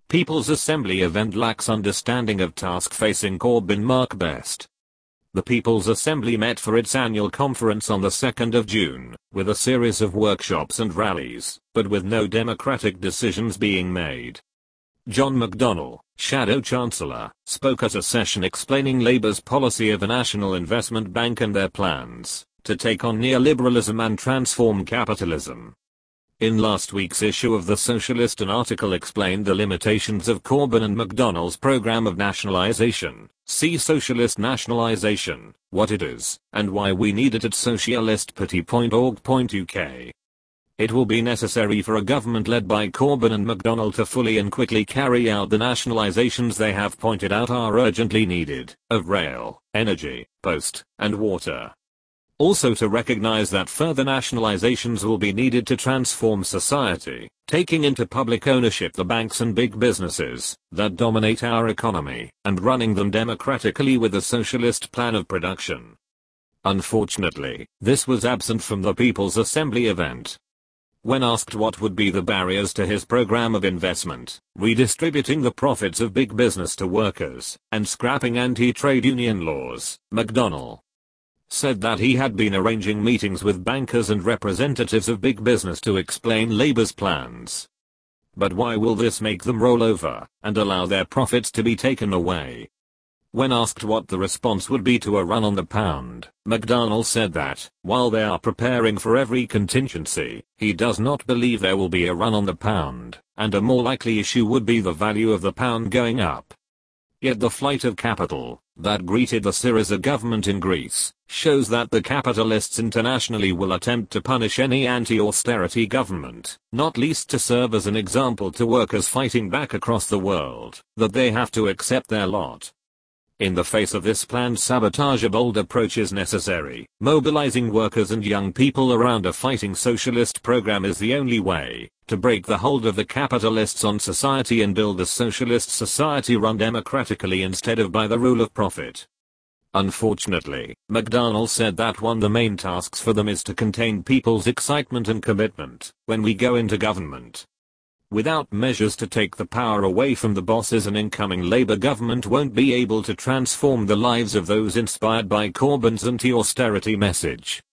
People's Assembly event lacks understanding of task facing Corbyn. Mark Best. The People's Assembly met for its annual conference on the 2nd of June, with a series of workshops and rallies, but with no democratic decisions being made. John McDonnell, Shadow Chancellor, spoke at a session explaining Labour's policy of a national investment bank and their plans to take on neoliberalism and transform capitalism. In last week's issue of The Socialist, an article explained the limitations of Corbyn and McDonnell's program of nationalisation. See Socialist Nationalisation, what it is, and why we need it at socialistparty.org.uk. It will be necessary for a government led by Corbyn and McDonnell to fully and quickly carry out the nationalisations they have pointed out are urgently needed, of rail, energy, post, and water. Also to recognise that further nationalisations will be needed to transform society, taking into public ownership the banks and big businesses that dominate our economy, and running them democratically with a socialist plan of production. Unfortunately, this was absent from the People's Assembly event. When asked what would be the barriers to his program of investment, redistributing the profits of big business to workers, and scrapping anti-trade union laws, McDonnell said that he had been arranging meetings with bankers and representatives of big business to explain Labour's plans. But why will this make them roll over and allow their profits to be taken away? When asked what the response would be to a run on the pound, McDonnell said that, while they are preparing for every contingency, he does not believe there will be a run on the pound, and a more likely issue would be the value of the pound going up. Yet the flight of capital that greeted the Syriza government in Greece shows that the capitalists internationally will attempt to punish any anti-austerity government, not least to serve as an example to workers fighting back across the world, that they have to accept their lot. In the face of this planned sabotage, a bold approach is necessary. Mobilizing workers and young people around a fighting socialist program is the only way to break the hold of the capitalists on society and build a socialist society run democratically instead of by the rule of profit. Unfortunately, McDonnell said that one of the main tasks for them is to contain people's excitement and commitment when we go into government. Without measures to take the power away from the bosses, an incoming Labour government won't be able to transform the lives of those inspired by Corbyn's anti-austerity message.